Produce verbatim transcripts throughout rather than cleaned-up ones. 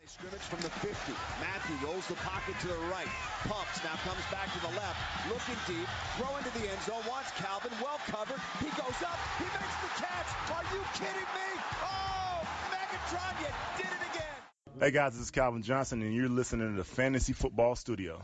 Scrimmage from the fifty. Matthew rolls the pocket to the right. Pumps, now comes back to the left. Looking deep. Throw into the end zone. Wants Calvin. Well covered. He goes up. He makes the catch. Are you kidding me? Oh, Megatron, you did it again. Hey guys, this is Calvin Johnson, and you're listening to the Fantasy Football Studio.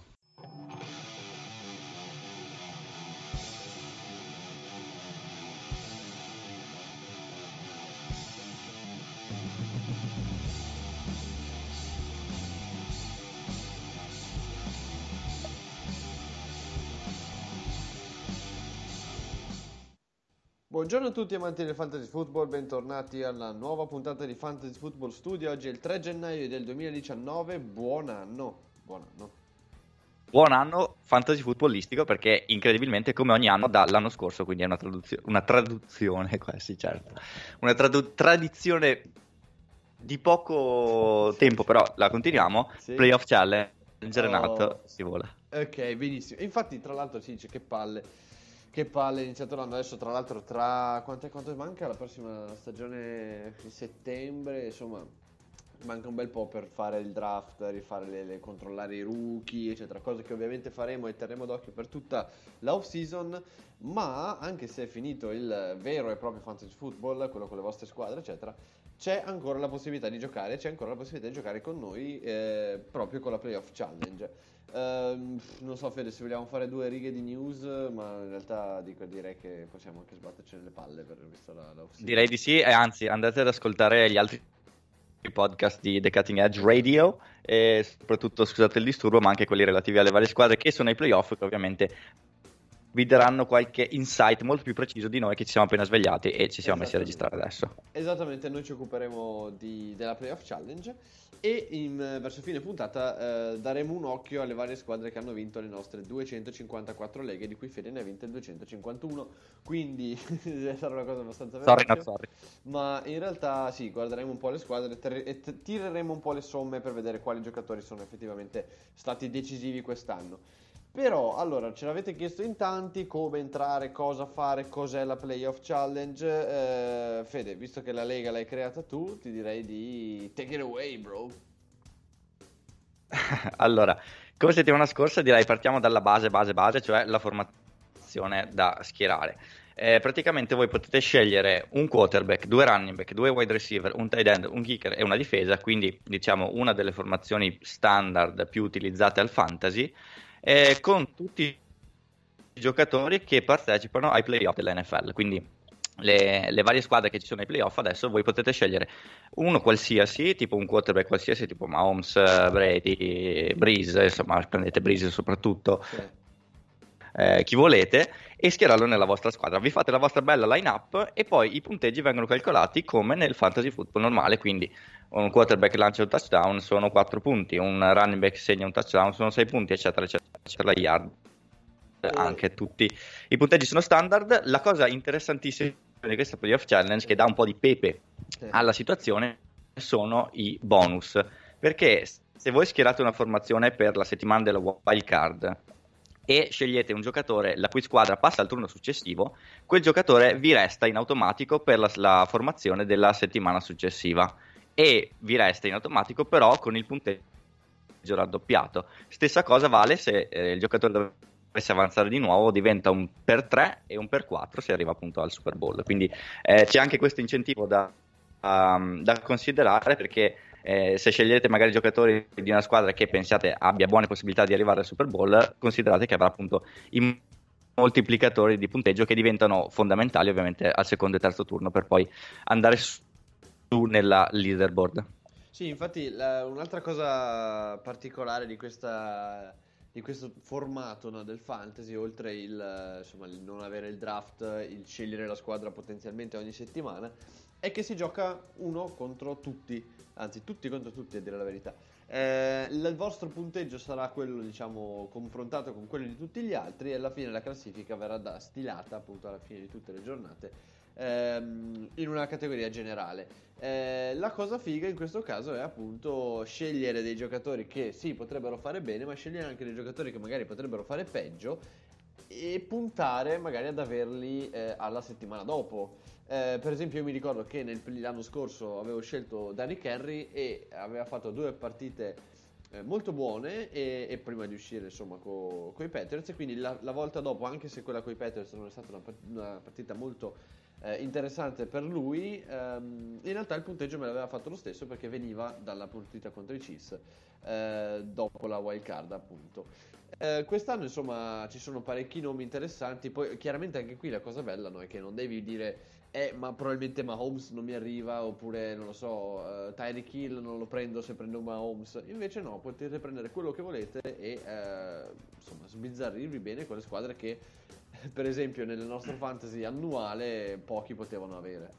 Buongiorno a tutti amanti del Fantasy Football, bentornati alla nuova puntata di Fantasy Football Studio. Oggi è il tre gennaio del duemiladiciannove, buon anno, buon anno. Buon anno fantasy footballistico, perché incredibilmente come ogni anno dall'anno scorso, quindi è una, traduzio- una traduzione, quasi certo, una tradu- tradizione di poco tempo, però la continuiamo, sì. Playoff Challenge, Renato, oh. Si vola. Ok, benissimo, infatti tra l'altro si dice che palle. Che palle, è iniziato l'anno adesso, tra l'altro tra quanto, quanto manca la prossima stagione di settembre, insomma manca un bel po' per fare il draft, rifare le, le controllare i rookie, eccetera, cose che ovviamente faremo e terremo d'occhio per tutta la off season, ma anche se è finito il vero e proprio fantasy football, quello con le vostre squadre, eccetera, c'è ancora la possibilità di giocare, c'è ancora la possibilità di giocare con noi eh, proprio con la Playoff Challenge. Uh, non so Fede se vogliamo fare due righe di news, ma in realtà dico, direi che possiamo anche sbatterci nelle palle per visto la, la direi di sì, e anzi andate ad ascoltare gli altri podcast di The Cutting Edge Radio e soprattutto, scusate il disturbo, ma anche quelli relativi alle varie squadre che sono ai playoff, che ovviamente vi daranno qualche insight molto più preciso di noi che ci siamo appena svegliati e ci siamo messi a registrare adesso. Esattamente, noi ci occuperemo di, della Playoff Challenge e in, verso fine puntata eh, daremo un occhio alle varie squadre che hanno vinto le nostre duecentocinquantaquattro leghe, di cui Fede ne ha vinte duecentocinquantuno, quindi sarà una cosa abbastanza sorry, veloce, not sorry. Ma in realtà sì, guarderemo un po' le squadre ter- e t- tireremo un po' le somme per vedere quali giocatori sono effettivamente stati decisivi quest'anno. Però, allora, ce l'avete chiesto in tanti, come entrare, cosa fare, cos'è la Playoff Challenge. Eh, Fede, visto che la Lega l'hai creata tu, ti direi di take it away, bro. Allora, come settimana scorsa direi partiamo dalla base, base, base, cioè la formazione da schierare. Eh, praticamente voi potete scegliere un quarterback, due running back, due wide receiver, un tight end, un kicker e una difesa, quindi diciamo una delle formazioni standard più utilizzate al fantasy, Eh, con tutti i giocatori che partecipano ai playoff dell'N F L, quindi le, le varie squadre che ci sono ai playoff. Adesso voi potete scegliere uno qualsiasi, tipo un quarterback qualsiasi, tipo Mahomes, Brady, Breeze, insomma prendete Breeze soprattutto, sì. eh, chi volete, e schierarlo nella vostra squadra. Vi fate la vostra bella line-up e poi i punteggi vengono calcolati come nel fantasy football normale, quindi un quarterback lancia un touchdown sono quattro punti, un running back segna un touchdown sono sei punti, eccetera eccetera, eccetera. La yard, anche tutti i punteggi sono standard. La cosa interessantissima di questa playoff challenge, che dà un po' di pepe alla situazione, sono i bonus, perché se voi schierate una formazione per la settimana della wild card e scegliete un giocatore la cui squadra passa al turno successivo, quel giocatore vi resta in automatico per la, la formazione della settimana successiva e vi resta in automatico però con il punteggio raddoppiato. Stessa cosa vale se eh, il giocatore dovesse avanzare di nuovo, diventa un per tre e un per quattro se arriva appunto al Super Bowl, quindi eh, c'è anche questo incentivo da, um, da considerare, perché Eh, se scegliete magari giocatori di una squadra che pensiate abbia buone possibilità di arrivare al Super Bowl, considerate che avrà appunto i moltiplicatori di punteggio che diventano fondamentali ovviamente al secondo e terzo turno per poi andare su nella leaderboard. Sì, infatti la, un'altra cosa particolare di questa di questo formato, no, del fantasy, oltre il, insomma, il non avere il draft, il scegliere la squadra potenzialmente ogni settimana, è che si gioca uno contro tutti, anzi tutti contro tutti a dire la verità. Eh, il vostro punteggio sarà quello, diciamo, confrontato con quello di tutti gli altri e alla fine la classifica verrà da stilata appunto alla fine di tutte le giornate ehm, in una categoria generale. Eh, la cosa figa in questo caso è appunto scegliere dei giocatori che sì potrebbero fare bene, ma scegliere anche dei giocatori che magari potrebbero fare peggio, e puntare magari ad averli eh, alla settimana dopo. Eh, per esempio io mi ricordo che nel, l'anno scorso avevo scelto Derrick Henry e aveva fatto due partite eh, molto buone e, e prima di uscire insomma con i Patriots, e quindi la, la volta dopo, anche se quella con i Patriots non è stata una, una partita molto eh, interessante per lui, ehm, in realtà il punteggio me l'aveva fatto lo stesso perché veniva dalla partita contro i Chiefs eh, dopo la wild card appunto. Eh, quest'anno insomma ci sono parecchi nomi interessanti, poi chiaramente anche qui la cosa bella, no, è che non devi dire eh ma probabilmente Mahomes non mi arriva, oppure non lo so, uh, Tyreek Hill non lo prendo se prendo Mahomes, invece no, potete prendere quello che volete e uh, insomma sbizzarrirvi bene con le squadre che per esempio nel nostro fantasy annuale pochi potevano avere.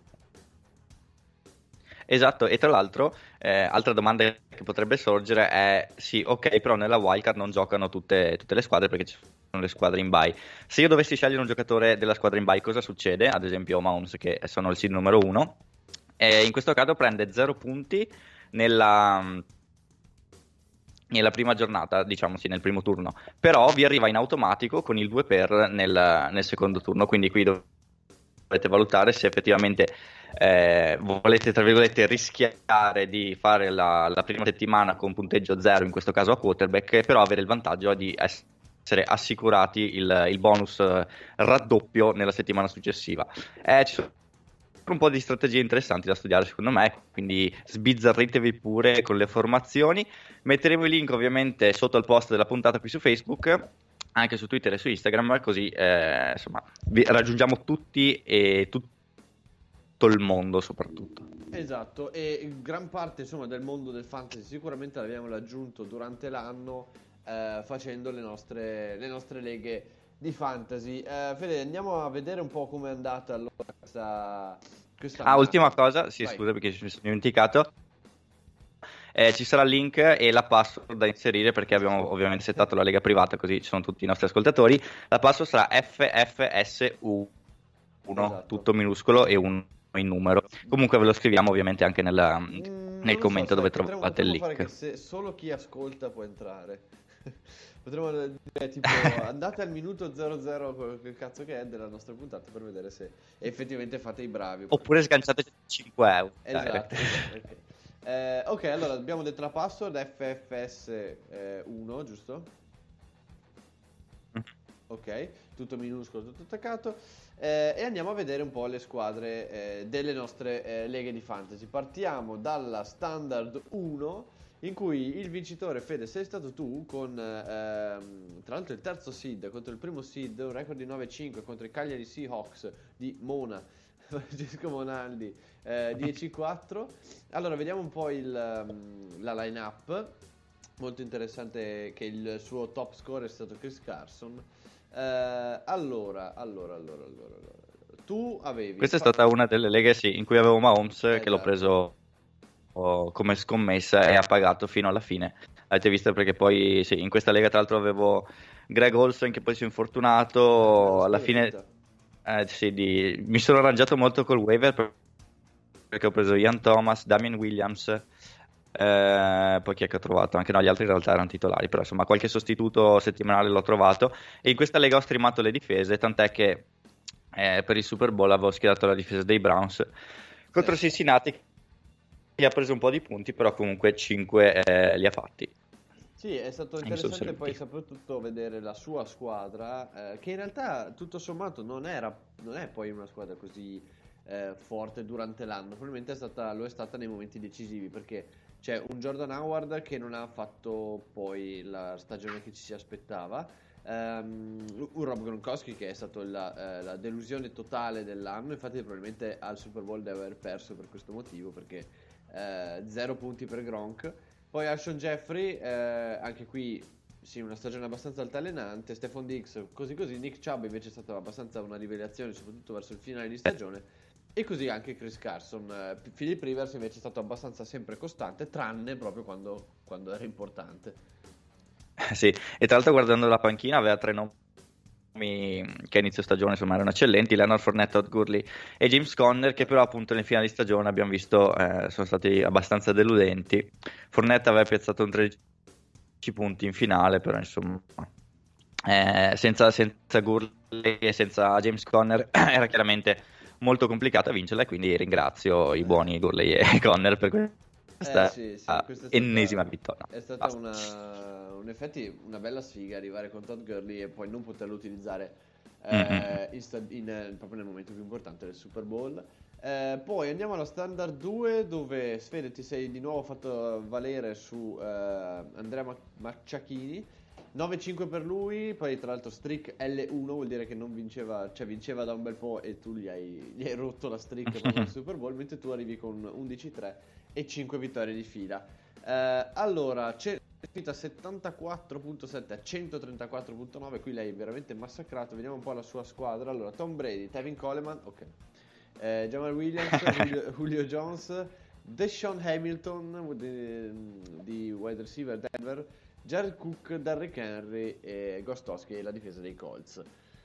Esatto, e tra l'altro, eh, altra domanda che potrebbe sorgere è, sì, ok, però nella wildcard non giocano tutte, tutte le squadre perché ci sono le squadre in bye. Se io dovessi scegliere un giocatore della squadra in bye, cosa succede? Ad esempio Mahomes, che sono il seed numero uno, e in questo caso prende zero punti nella, nella prima giornata, diciamo sì, nel primo turno, però vi arriva in automatico con il due per nel, nel secondo turno, quindi qui dovete valutare se effettivamente Eh, volete tra virgolette rischiare di fare la, la prima settimana con punteggio zero, in questo caso a quarterback, però avere il vantaggio di essere assicurati il, il bonus eh, raddoppio nella settimana successiva. Eh, ci sono un po' di strategie interessanti da studiare secondo me, quindi sbizzarritevi pure con le formazioni. Metteremo i link ovviamente sotto al post della puntata qui su Facebook, anche su Twitter e su Instagram, così eh, insomma vi raggiungiamo tutti e tutti il mondo soprattutto. Esatto, e gran parte insomma del mondo del fantasy sicuramente l'abbiamo raggiunto durante l'anno eh, facendo le nostre, le nostre leghe di fantasy. eh, Fede, andiamo a vedere un po' come è andata allora questa, questa ah ultima cosa, sì Vai. scusa perché mi sono dimenticato, eh, ci sarà il link e la password da inserire perché abbiamo ovviamente settato la lega privata, così ci sono tutti i nostri ascoltatori. La password sarà F F S U uno, esatto. Tutto minuscolo e un in numero. Comunque ve lo scriviamo ovviamente anche nella, mm, nel commento so, dove sai, trovate potremmo, il link. Fare che se solo chi ascolta può entrare. Potremmo dire tipo andate al minuto zero zero che cazzo che è della nostra puntata per vedere se effettivamente fate i bravi. Oppure sganciate cinque euro. Esatto, esatto okay. Eh, ok, allora abbiamo detto la password F F S uno, giusto? Mm. Ok, tutto minuscolo, tutto attaccato. Eh, e andiamo a vedere un po' le squadre eh, delle nostre eh, leghe di fantasy. Partiamo dalla standard uno, in cui il vincitore, Fede, sei stato tu con ehm, tra l'altro il terzo seed contro il primo seed, un record di nove cinque contro i Cagliari Seahawks di Mona, Francesco Monaldi, eh, dieci quattro. Allora vediamo un po' il, um, la line up. Molto interessante che il suo top score è stato Chris Carson. Uh, allora, allora, allora, allora, allora, tu avevi. Questa è stata una delle leghe sì, in cui avevo Mahomes, esatto, che l'ho preso oh, come scommessa e ha pagato fino alla fine. Avete visto perché poi sì, in questa lega tra l'altro avevo Greg Olsen che poi si è infortunato. Alla fine eh, sì, di... mi sono arrangiato molto col waiver perché ho preso Ian Thomas, Damian Williams. Eh, poi chi è che ho trovato? Anche no, gli altri in realtà erano titolari, però insomma qualche sostituto settimanale l'ho trovato. E in questa lega ho streamato le difese, tant'è che eh, per il Super Bowl avevo schierato la difesa dei Browns contro Cincinnati, che ha preso un po' di punti, però comunque cinque eh, li ha fatti. Sì, è stato interessante poi soprattutto vedere la sua squadra, eh, che in realtà tutto sommato non era, non è poi una squadra così eh, forte durante l'anno, probabilmente è stata, lo è stata nei momenti decisivi, perché c'è un Jordan Howard che non ha fatto poi la stagione che ci si aspettava, um, un Rob Gronkowski che è stato la, eh, la delusione totale dell'anno, infatti probabilmente al Super Bowl deve aver perso per questo motivo, perché eh, zero punti per Gronk. Poi Alshon Jeffrey, eh, anche qui sì, una stagione abbastanza altalenante. Stephon Diggs così così. Nick Chubb invece è stata abbastanza una rivelazione, soprattutto verso il finale di stagione. E così anche Chris Carson. eh, Philip Rivers invece è stato abbastanza sempre costante, tranne proprio quando, quando era importante. Sì, e tra l'altro guardando la panchina aveva tre nomi che a inizio stagione insomma erano eccellenti: Leonard Fournette, Todd Gurley e James Conner, che però appunto nel finale di stagione abbiamo visto eh, sono stati abbastanza deludenti. Fournette aveva piazzato un tredici punti in finale, però insomma eh, senza, senza Gurley e senza James Conner era chiaramente molto complicata vincerla, e quindi ringrazio i buoni Gurley e Conner per questa Eh, sì, sì, questa è stata- ennesima vittoria. È stata Basta. una, in effetti una bella sfiga arrivare con Todd Gurley e poi non poterlo utilizzare Mm, eh, in sta- in, eh, proprio nel momento più importante del Super Bowl. Eh, poi andiamo alla Standard due, dove Sfede ti sei di nuovo fatto valere su eh, Andrea Mac- Macciachini. nove cinque per lui, poi tra l'altro streak L uno, vuol dire che non vinceva, cioè vinceva da un bel po' e tu gli hai, gli hai rotto la streak proprio al Super Bowl, mentre tu arrivi con undici tre e cinque vittorie di fila. Eh, allora, c'è finita settantaquattro virgola sette a centotrentaquattro virgola nove, qui lei è veramente massacrato. Vediamo un po' la sua squadra. Allora, Tom Brady, Tevin Coleman, ok. Eh, Jamal Williams, Julio, Julio Jones, Deshaun Hamilton di, di wide receiver Denver, Jared Cook, Derrick Henry e Gostowski, la difesa dei Colts.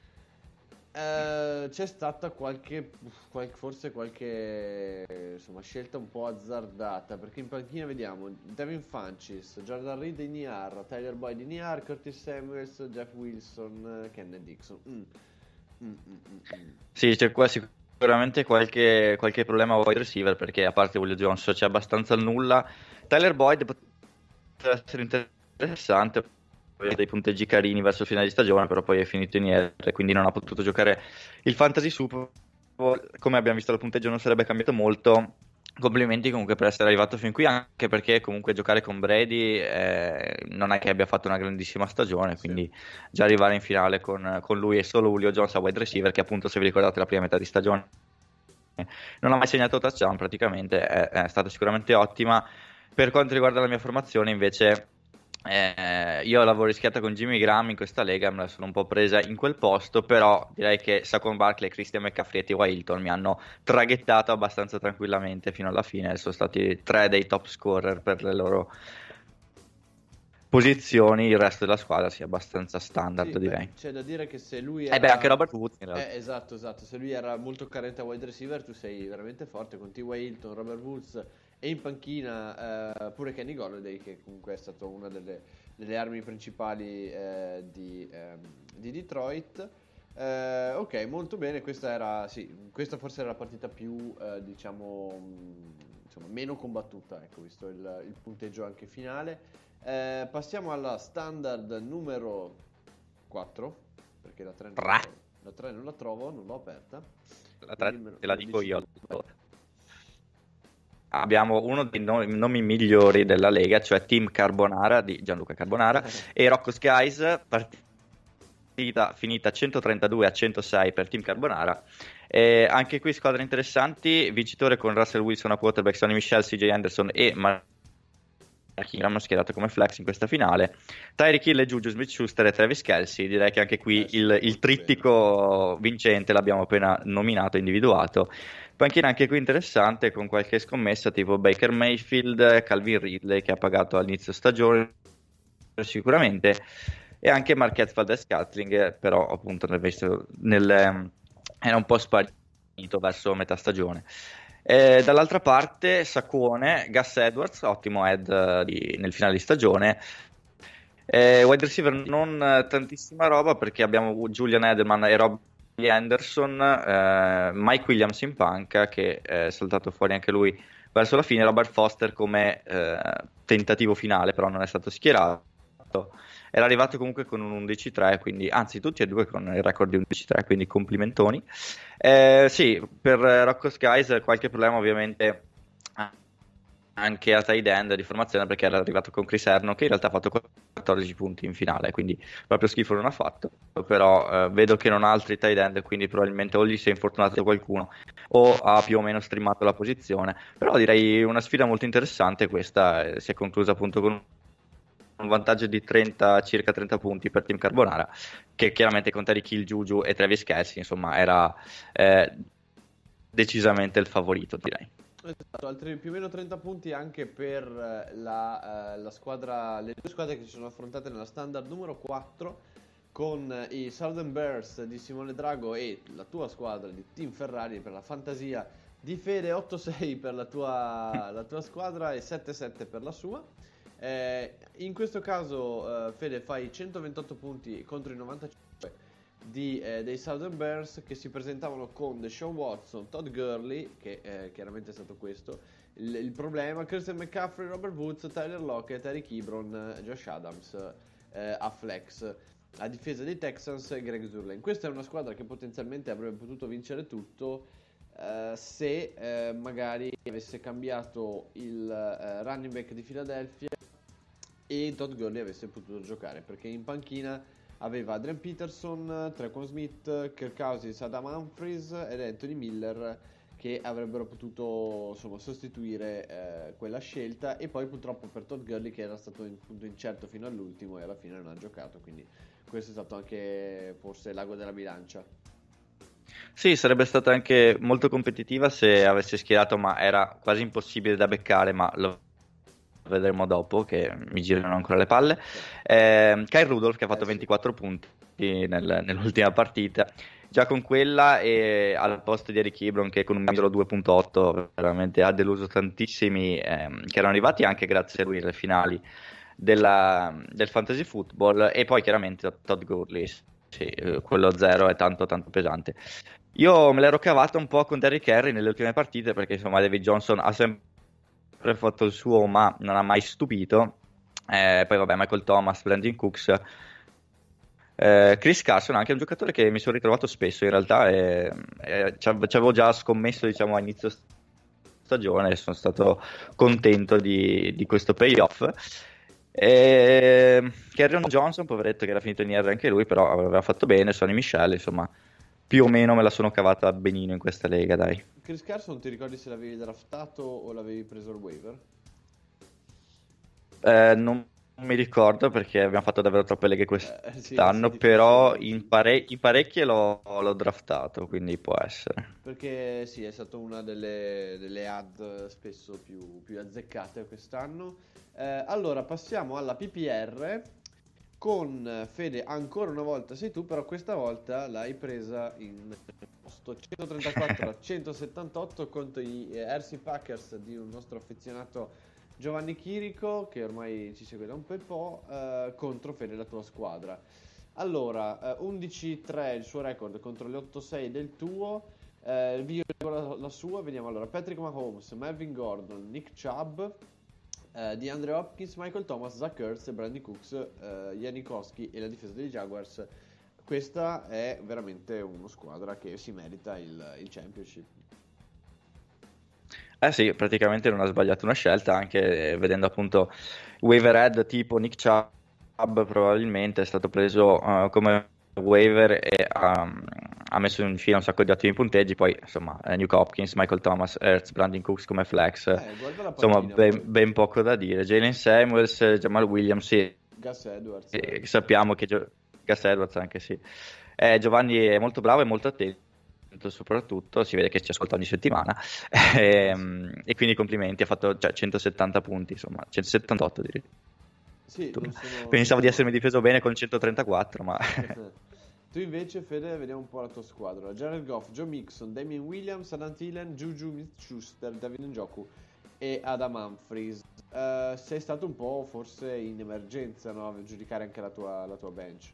Eh, c'è stata qualche, qualche forse qualche insomma scelta un po' azzardata, perché in panchina vediamo Devin Funchess, Jordan Reed in I R, Tyler Boyd in I R, Curtis Samuels, Jeff Wilson, Kenneth Dixon. Mm. Mm, mm, mm, mm. Sì, c'è qua sicuramente qualche, qualche problema a wide receiver, perché a parte Julio Jones c'è abbastanza il nulla. Tyler Boyd potrebbe essere interessante, aveva dei punteggi carini verso il finale di stagione, però poi è finito in I R, quindi non ha potuto giocare il Fantasy Super Bowl. Come abbiamo visto, il punteggio non sarebbe cambiato molto. Complimenti comunque per essere arrivato fin qui, anche perché comunque giocare con Brady eh, non è che abbia fatto una grandissima stagione, quindi già arrivare in finale con, con lui e solo Julio Jones a wide receiver, che appunto, se vi ricordate, la prima metà di stagione non ha mai segnato touchdown praticamente, è, è stata sicuramente ottima. Per quanto riguarda la mia formazione invece, eh, io l'avevo rischiata con Jimmy Graham in questa lega, me la sono un po' presa in quel posto, però direi che Saquon Barkley, Christian McCaffrey e T Y Hilton mi hanno traghettato abbastanza tranquillamente fino alla fine. Sono stati tre dei top scorer per le loro posizioni, il resto della squadra sì, abbastanza standard, Sì, direi. beh, c'è da dire che se lui era... E beh, anche Robert Woods in realtà. Eh, esatto, esatto. Se lui era molto carente a wide receiver, tu sei veramente forte con T Y Hilton, Robert Woods e in panchina eh, pure Kenny Golladay, che comunque è stato una delle, delle armi principali eh, di, ehm, di Detroit. Eh, ok, molto bene. Questa era, sì, questa forse era la partita più, eh, diciamo, mh, insomma, meno combattuta, ecco, visto il, il punteggio anche finale. Eh, passiamo alla standard numero quattro, perché la tre non la, la tre non la trovo, non l'ho aperta. La tre Quindi me lo- te la me lo dico dici io. tu. Abbiamo uno dei no- nomi migliori della Lega, cioè Team Carbonara di Gianluca Carbonara e Rocco Skies, partita finita centotrentadue a centosei per Team Carbonara. Eh, anche qui squadre interessanti, vincitore con Russell Wilson a quarterback, Sonny Michel, C J Anderson e Mark Ingram schierato come flex in questa finale. Tyreek Hill e Juju Smith-Schuster e Travis Kelce. Direi che anche qui Eh sì, il, molto il trittico bene. vincente l'abbiamo appena nominato, individuato. Panchina anche qui interessante, con qualche scommessa tipo Baker Mayfield, Calvin Ridley, che ha pagato all'inizio stagione sicuramente, e anche Marquez Valdes-Scantling, però appunto nel, nel, era un po' sparito verso metà stagione. Eh, dall'altra parte Saccone, Gus Edwards, ottimo head uh, di, nel finale di stagione. Eh, wide receiver non eh, tantissima roba, perché abbiamo Julian Edelman e Robbie Anderson, eh, Mike Williams in panca, che è saltato fuori anche lui verso la fine, Robert Foster come eh, tentativo finale, però non è stato schierato. Era arrivato comunque con un undici tre, quindi anzi tutti e due con il record di undici tre, quindi complimentoni. Eh, sì, per Rocco Skies qualche problema ovviamente anche a tight end di formazione, perché era arrivato con Chris Herndon, che in realtà ha fatto quattordici punti in finale, quindi proprio schifo non ha fatto, però eh, vedo che non ha altri tight end, quindi probabilmente o gli si è infortunato qualcuno o ha più o meno streamato la posizione. Però direi una sfida molto interessante questa, eh, si è conclusa appunto con un vantaggio di trenta, circa trenta punti per Team Carbonara, che chiaramente con Tyreek Hill, Juju e Travis Kelce insomma era eh, decisamente il favorito, direi. Esatto, altri più o meno trenta punti anche per la, uh, la squadra, le due squadre che si sono affrontate nella standard numero quattro, con i Southern Bears di Simone Drago e la tua squadra di Team Ferrari per la fantasia di Fede, otto sei per la tua, la tua squadra e sette sette per la sua. Eh, in questo caso, eh, Fede, fai centoventotto punti contro i novantacinque di, eh, dei Southern Bears, che si presentavano con Deshaun Watson, Todd Gurley, che eh, chiaramente è stato questo il, il problema, Christian McCaffrey, Robert Woods, Tyler Lockett, Eric Ebron, Josh Adams eh, a flex. A difesa dei Texans, Greg Zuerlein. Questa è una squadra che potenzialmente avrebbe potuto vincere tutto eh, se eh, magari avesse cambiato il eh, running back di Philadelphia e Todd Gurley avesse potuto giocare, perché in panchina aveva Adrian Peterson, Trequan Smith, Kirk Cousins, Adam Humphries ed Anthony Miller, che avrebbero potuto, insomma, sostituire eh, quella scelta. E poi purtroppo per Todd Gurley, che era stato in, appunto incerto fino all'ultimo e alla fine non ha giocato, quindi questo è stato anche forse l'ago della bilancia. Sì, sarebbe stata anche molto competitiva se avesse schierato, ma era quasi impossibile da beccare, ma lo vedremo dopo, che mi girano ancora le palle. Eh, Kyle Rudolph, che ha fatto eh, sì. ventiquattro punti nel, nell'ultima partita, già con quella, e al posto di Eric Ebron, che con un mezzo due virgola otto veramente ha deluso tantissimi ehm, che erano arrivati anche grazie a lui alle finali della, del fantasy football. E poi chiaramente Todd Gurley, sì, quello zero è tanto tanto pesante. Io me l'ero cavata un po' con Derrick Henry nelle ultime partite, perché insomma David Johnson ha sempre fatto il suo, ma non ha mai stupito. Eh, poi vabbè, Michael Thomas, Brandon Cooks, eh, Chris Carson, anche un giocatore che mi sono ritrovato spesso in realtà, e, e ci avevo già scommesso, diciamo, a inizio stagione, e sono stato contento di, di questo payoff. E Kerryon Johnson, poveretto, che era finito in I R anche lui, però aveva fatto bene. Sonny Michel, insomma, più o meno me la sono cavata benino in questa lega, dai. Chris Carson, ti ricordi se l'avevi draftato o l'avevi preso al waiver? Eh, non mi ricordo, perché abbiamo fatto davvero troppe leghe quest'anno, eh, sì, però in, pare- in parecchie l'ho, l'ho draftato, quindi può essere. Perché sì, è stata una delle, delle ad spesso più, più azzeccate quest'anno. Eh, allora, passiamo alla P P R con Fede. Ancora una volta sei tu, però questa volta l'hai presa in posto centotrentaquattro a centosettantotto contro gli R C Packers di un nostro affezionato Giovanni Chirico, che ormai ci segue da un bel po', eh, contro Fede, la tua squadra. Allora, eh, undici tre il suo record contro le otto sei del tuo. Eh, io la, la sua, vediamo. Allora, Patrick Mahomes, Melvin Gordon, Nick Chubb, eh, DeAndre Hopkins, Michael Thomas, Zach Ertz, Brandon Cooks, eh, Janikowski e la difesa dei Jaguars. Questa è veramente una squadra che si merita il, il championship. Eh sì, praticamente non ha sbagliato una scelta, anche vedendo appunto waiver head tipo Nick Chubb, probabilmente è stato preso uh, come waiver e um, ha messo in fila un sacco di ottimi punteggi. Poi insomma eh, Nuke Hopkins, Michael Thomas, Ertz, Brandon Cooks come flex, eh, insomma ben, ben poco da dire. Jalen Samuels, Jamal Williams, sì. Gus Edwards, eh, sappiamo che Gio- Gus Edwards anche sì. eh, Giovanni è molto bravo e molto attento, soprattutto si vede che ci ascolta ogni settimana, e, e quindi complimenti, ha fatto cioè, centosettanta punti, insomma centosettantotto direi. Sì, sono... Pensavo di essermi difeso bene con centotrentaquattro, ma tu invece, Fede, vediamo un po' la tua squadra. Jared Goff, Joe Mixon, Damien Williams, Adam Thielen, Juju Smith-Schuster, David Njoku e Adam Humphries. Uh, sei stato un po' forse in emergenza, no? A giudicare anche la tua, la tua bench.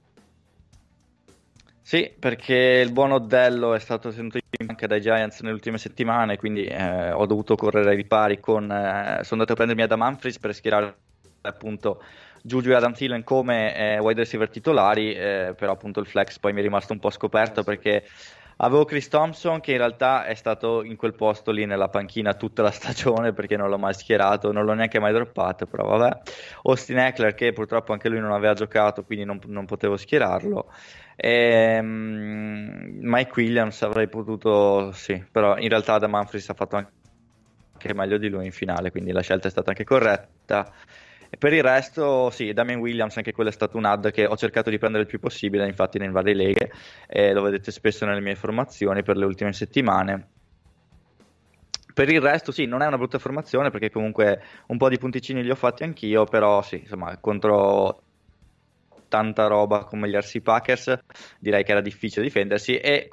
Sì, perché il buon Oddello è stato tenuto in banca dai Giants nelle ultime settimane, quindi eh, ho dovuto correre ai ripari con... Eh, sono andato a prendermi Adam Humphries per schierare appunto Juju e Adam Thielen come eh, wide receiver titolari, eh, però appunto il flex poi mi è rimasto un po' scoperto, eh, sì. Perché avevo Chris Thompson, che in realtà è stato in quel posto lì nella panchina tutta la stagione, perché non l'ho mai schierato, non l'ho neanche mai droppato, però vabbè. Austin Eckler, che purtroppo anche lui non aveva giocato, quindi non, non potevo schierarlo. E, um, Mike Williams avrei potuto, sì, però in realtà Adam Humphries ha fatto anche meglio di lui in finale, quindi la scelta è stata anche corretta. E per il resto, sì, Damien Williams, anche quello è stato un ad che ho cercato di prendere il più possibile, infatti in varie leghe, e lo vedete spesso nelle mie formazioni per le ultime settimane. Per il resto sì, non è una brutta formazione, perché comunque un po' di punticini li ho fatti anch'io, però sì, insomma, contro tanta roba come gli R C Packers direi che era difficile difendersi, e quindi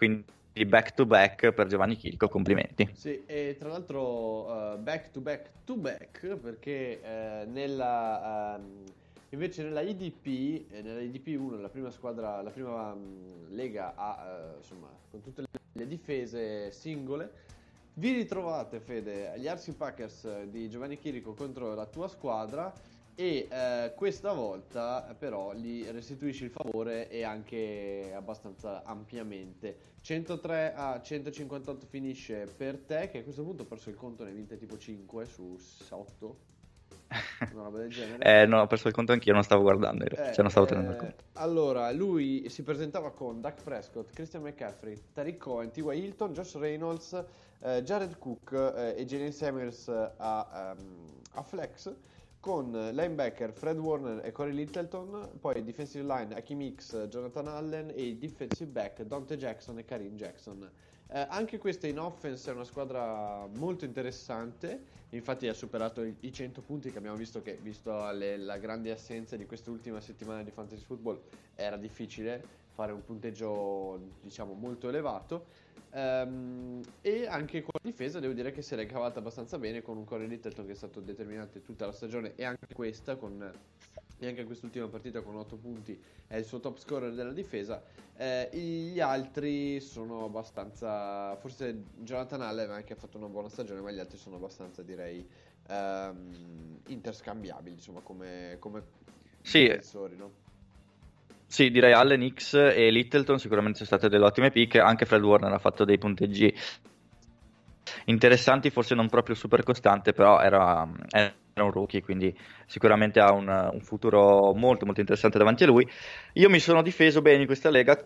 back to back per Giovanni Chirico, complimenti. Sì, e tra l'altro uh, back to back to back, perché uh, nella uh, invece nella I D P, eh, nella I D P uno, la prima squadra, la prima um, lega a, uh, insomma, con tutte le, le difese singole, vi ritrovate, Fede, gli Arsi Packers di Giovanni Chirico contro la tua squadra, e uh, questa volta però gli restituisci il favore, e anche abbastanza ampiamente. centotré a centocinquantotto finisce per te, che a questo punto ho perso il conto, ne hai vinte tipo cinque su otto. Una roba del genere. eh, no, ho perso il conto anch'io, non stavo guardando, eh, cioè non stavo tenendo il conto. Allora, lui si presentava con Dak Prescott, Christian McCaffrey, Tariq Cohen, T Y. Hilton, Josh Reynolds, eh, Jared Cook eh, e Jalen Samuels a, um, a flex, con linebacker Fred Warner e Corey Littleton, poi defensive line Hakeem Hicks, Jonathan Allen, e defensive back Dante Jackson e Kareem Jackson. Eh, anche questa in offense è una squadra molto interessante, infatti ha superato i, i cento punti, che abbiamo visto che, visto le, la grande assenza di quest'ultima settimana di Fantasy Football, era difficile fare un punteggio, diciamo, molto elevato. Um, e anche con la difesa devo dire che se l'è cavata abbastanza bene, con un Corey Littleton che è stato determinante tutta la stagione, e anche questa con e anche quest'ultima partita con otto punti è il suo top scorer della difesa. Eh, gli altri sono abbastanza, forse Jonathan Allen che ha fatto una buona stagione, ma gli altri sono abbastanza, direi, um, interscambiabili, insomma, come, come sì. difensori, no? Sì, direi Allen, Hicks e Littleton sicuramente sono state delle ottime pick. Anche Fred Warner ha fatto dei punteggi interessanti, forse non proprio super costante, però era, era un rookie, quindi sicuramente ha un, un futuro molto molto interessante davanti a lui. Io mi sono difeso bene in questa lega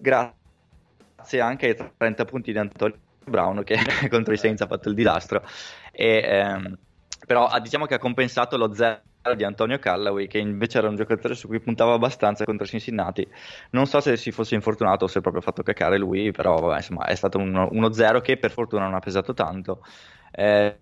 grazie anche ai trenta punti di Antonio Brown, che contro i Saints ha fatto il disastro, e, ehm, però diciamo che ha compensato lo zero di Antonio Callaway, che invece era un giocatore su cui puntava abbastanza contro Cincinnati. Non so se si fosse infortunato o se proprio ha fatto cacare lui, però vabbè, insomma è stato uno zero che per fortuna non ha pesato tanto. Eh,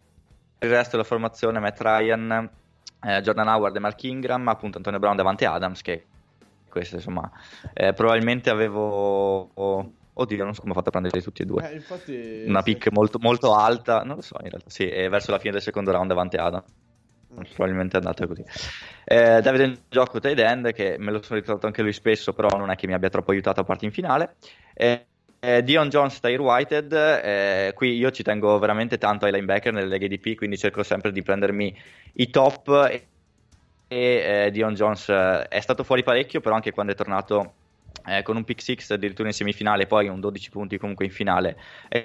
il resto della formazione: Matt Ryan, eh, Jordan Howard e Mark Ingram, appunto Antonio Brown davanti a Adams, che questo insomma eh, probabilmente avevo oh, oddio non so come ho fatto a prenderli tutti e due, eh, infatti, una sì. pick molto, molto alta, non lo so in realtà, sì, e verso la fine del secondo round davanti a Adams. Probabilmente è andata così. eh, Davide Njoku tight end, che me lo sono ritrovato anche lui spesso, però non è che mi abbia troppo aiutato a parte in finale. eh, eh, Dion Jones, Tyre Whitehead, eh, qui io ci tengo veramente tanto ai linebacker nelle leghe D P, quindi cerco sempre di prendermi i top, e, e eh, Dion Jones eh, è stato fuori parecchio, però anche quando è tornato eh, con un pick six addirittura in semifinale, poi un dodici punti comunque in finale, è,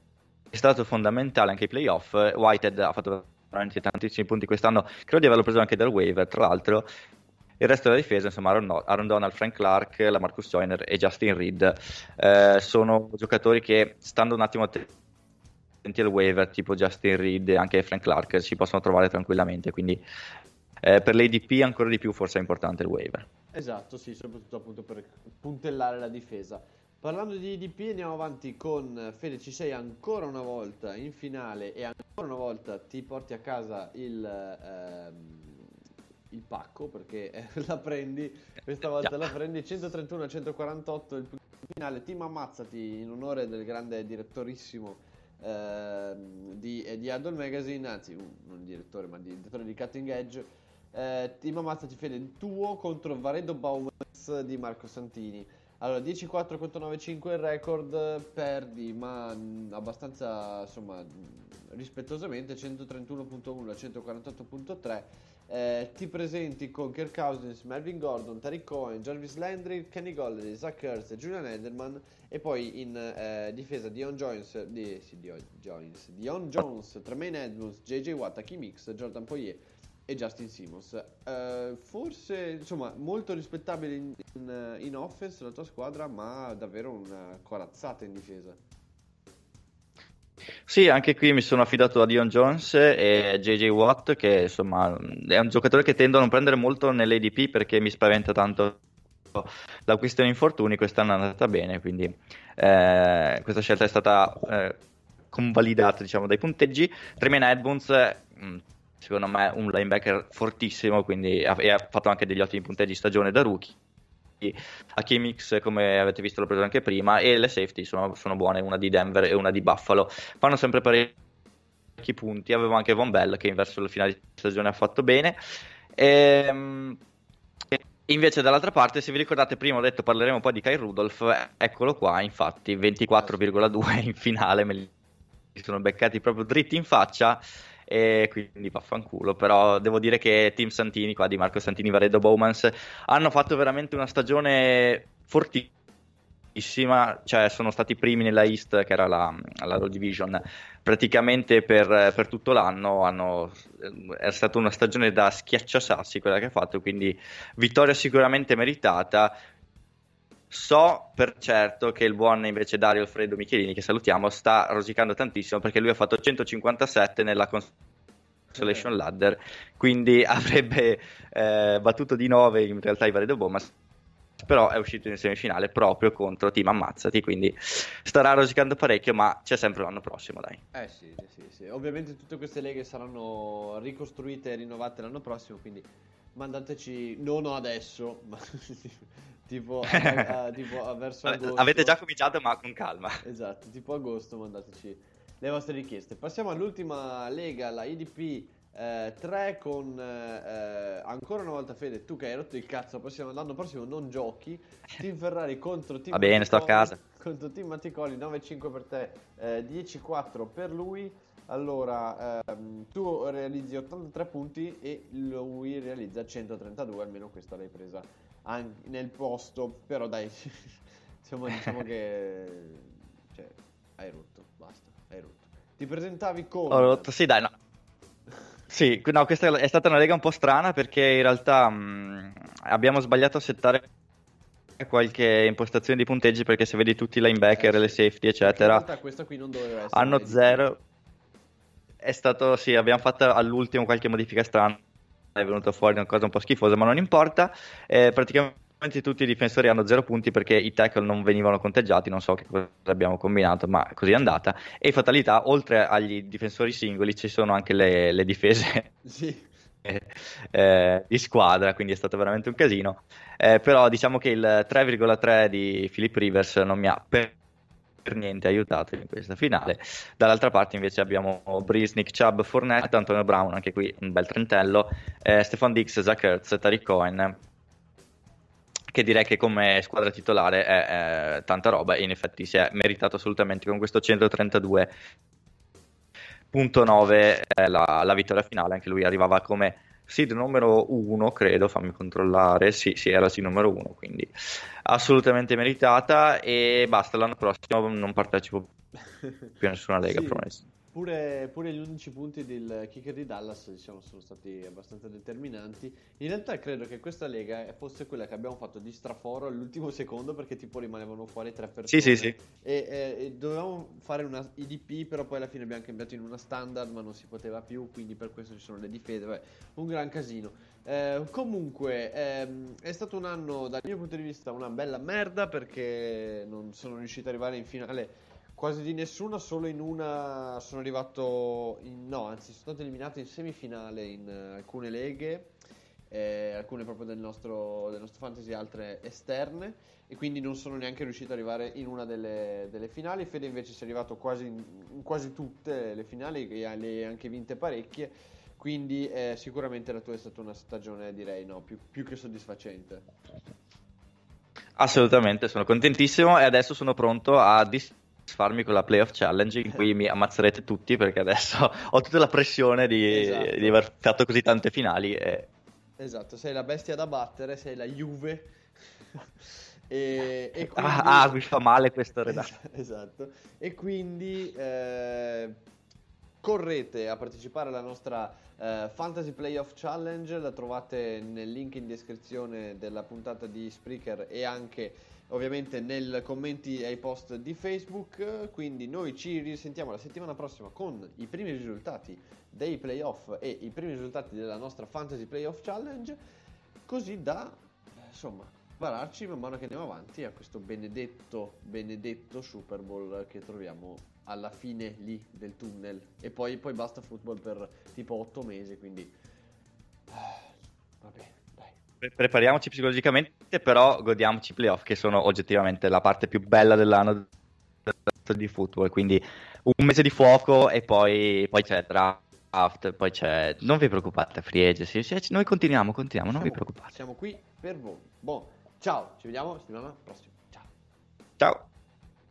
è stato fondamentale anche ai playoff. Whitehead ha fatto veramente tantissimi punti quest'anno, credo di averlo preso anche dal waiver, tra l'altro. Il resto della difesa, insomma, Aaron, Aaron Donald, Frank Clark, la Marcus Joyner e Justin Reed eh, sono giocatori che, stando un attimo attenti al waiver, tipo Justin Reed e anche Frank Clark, si possono trovare tranquillamente, quindi eh, per l'A D P ancora di più forse è importante il waiver. Esatto, sì, soprattutto appunto per puntellare la difesa. Parlando di I D P, andiamo avanti con Fede. Ci sei ancora una volta in finale e ancora una volta ti porti a casa il, ehm, il pacco, perché eh, la prendi, questa volta yeah. la prendi centotrentuno a centoquarantotto il finale. Team Ammazzati, in onore del grande direttorissimo ehm, di, di Adol Magazine, anzi non il direttore ma il direttore di Cutting Edge. eh, Team Ammazzati, Fede, il tuo contro Varedo Bowens di Marco Santini. Allora, dieci quattro contro nove cinque il record, perdi ma abbastanza, insomma, rispettosamente, centotrentuno virgola uno a centoquarantotto virgola tre. Eh, ti presenti con Kirk Cousins, Melvin Gordon, Tariq Cohen, Jarvis Landry, Kenny Golladay, Zach Ertz e Julian Edelman, e poi in eh, difesa Dion Jones, di, sì, Dion Jones, Dion Jones, Tremaine Edmunds, J J Watt, Hakeem Hicks, Jordan Poirier e Justin Simmons. Uh, forse, insomma, molto rispettabile in, in, in offense la tua squadra, ma davvero una corazzata in difesa. Sì, anche qui mi sono affidato a Dion Jones e J J Watt, che insomma è un giocatore che tendo a non prendere molto nell'A D P perché mi spaventa tanto la questione infortuni. Quest'anno è andata bene, quindi eh, questa scelta è stata eh, convalidata, diciamo, dai punteggi. Tremaine Edmunds, mh, secondo me un linebacker fortissimo, quindi ha, e ha fatto anche degli ottimi punteggi stagione da rookie. Hakeem Hicks, come avete visto, l'ho preso anche prima, e le safety sono, sono buone, una di Denver e una di Buffalo, fanno sempre parecchi punti. Avevo anche Von Bell che verso la finale di stagione ha fatto bene. Ehm, invece dall'altra parte, se vi ricordate, prima ho detto parleremo un po' di Kyle Rudolph, eccolo qua, infatti ventiquattro virgola due in finale, me li sono beccati proprio dritti in faccia, e quindi vaffanculo. Però devo dire che Team Santini qua di Marco Santini, Varedo Bowmans hanno fatto veramente una stagione fortissima, cioè sono stati primi nella East, che era la, la loro division, praticamente per, per tutto l'anno. Hanno, è stata una stagione da schiacciasassi quella che ha fatto, quindi vittoria sicuramente meritata. So per certo che il buon invece Dario Alfredo Michelini, che salutiamo, sta rosicando tantissimo perché lui ha fatto centocinquantasette nella Consolation Ladder, quindi avrebbe eh, battuto di nove in realtà i Varedo Bomas, però è uscito in semifinale proprio contro Team Ammazzati, quindi starà rosicando parecchio, ma c'è sempre l'anno prossimo, dai. Eh sì, sì, sì. Ovviamente tutte queste leghe saranno ricostruite e rinnovate l'anno prossimo, quindi mandateci, non adesso, ma tipo, a, a, tipo a verso agosto. Avete già cominciato, ma con calma. Esatto, tipo agosto mandateci le vostre richieste. Passiamo all'ultima lega, la I D P eh, tre, con eh, ancora una volta Fede, tu che hai rotto il cazzo, prossimo, l'anno prossimo non giochi. Team Ferrari contro Team Va bene, Matticoli, sto a casa. contro Team Matticoli, nove cinque per te, eh, dieci quattro per lui. Allora, ehm, tu realizzi ottantatré punti e lui realizza centotrentadue, almeno questa l'hai presa anche nel posto, però dai, diciamo, diciamo che cioè, hai rotto, basta, hai rotto. Ti presentavi come? Ho rotto, sì, dai, no. Sì, no, questa è stata una lega un po' strana perché in realtà mh, abbiamo sbagliato a settare qualche impostazione di punteggi, perché se vedi tutti i linebacker, Eh, le sì. safety, eccetera, in realtà questa qui non doveva essere hanno una zero. È stato, sì, abbiamo fatto all'ultimo qualche modifica strana, è venuto fuori una cosa un po' schifosa, ma non importa. Eh, praticamente tutti i difensori hanno zero punti perché i tackle non venivano conteggiati, non so che cosa abbiamo combinato, ma così è andata. E fatalità, oltre agli difensori singoli ci sono anche le, le difese Sì. eh, di squadra, quindi è stato veramente un casino. Eh, però diciamo che il tre virgola tre di Philip Rivers non mi ha per per niente aiutato in questa finale. Dall'altra parte invece abbiamo Breeze, Nick Chubb, Fournette, Antonio Brown, anche qui un bel trentello, eh, Stefan Diggs, Zach Ertz, Tariq Cohen, che direi che come squadra titolare è, è tanta roba, e in effetti si è meritato assolutamente con questo centotrentadue virgola nove eh, la, la vittoria finale. Anche lui arrivava come seed numero uno, credo, fammi controllare, sì, sì, era seed numero uno, quindi assolutamente meritata. E basta, l'anno prossimo non partecipo più a nessuna lega, Sì, promesso. Pure, pure gli undici punti del kicker di Dallas, diciamo, sono stati abbastanza determinanti. In realtà credo che questa lega fosse quella che abbiamo fatto di straforo all'ultimo secondo, perché tipo rimanevano fuori tre persone. Sì, sì, sì. E, e, e dovevamo fare una I D P, però poi alla fine abbiamo cambiato in una standard, ma non si poteva più, quindi per questo ci sono le difese. Vabbè, un gran casino. Eh, comunque ehm, è stato un anno, dal mio punto di vista, una bella merda, perché non sono riuscito ad arrivare in finale quasi di nessuna, solo in una sono arrivato in, no, anzi sono stato eliminato in semifinale in uh, alcune leghe, eh, alcune proprio del nostro, del nostro fantasy, altre esterne, e quindi non sono neanche riuscito ad arrivare in una delle, delle finali. Fede invece si è arrivato quasi in, in quasi tutte le finali, e le ha anche vinte parecchie, quindi eh, sicuramente la tua è stata una stagione, direi, no, più, più che soddisfacente. Assolutamente, sono contentissimo e adesso sono pronto a dis- farmi con la playoff challenge in cui mi ammazzerete tutti, perché adesso ho tutta la pressione di, Esatto. di aver fatto così tante finali e... Esatto, sei la bestia da battere, sei la Juve. e, e quindi... ah, ah, mi fa male questo redattore. Esatto, e quindi eh, correte a partecipare alla nostra eh, Fantasy Playoff Challenge, la trovate nel link in descrizione della puntata di Spreaker e anche ovviamente nei commenti ai post di Facebook. Quindi noi ci risentiamo la settimana prossima con i primi risultati dei playoff e i primi risultati della nostra Fantasy Playoff Challenge, così da insomma pararci man mano che andiamo avanti a questo benedetto benedetto Super Bowl che troviamo alla fine lì del tunnel, e poi, poi basta football per tipo otto mesi, quindi vabbè, dai. pre- prepariamoci psicologicamente, però godiamoci i playoff, che sono oggettivamente la parte più bella dell'anno di football, quindi un mese di fuoco e poi, poi c'è draft, poi c'è... Non vi preoccupate, free agency, cioè, noi continuiamo, continuiamo, non siamo, vi preoccupate. Siamo qui per voi. Buon, ciao, ci vediamo settimana prossima. Ciao. Ciao.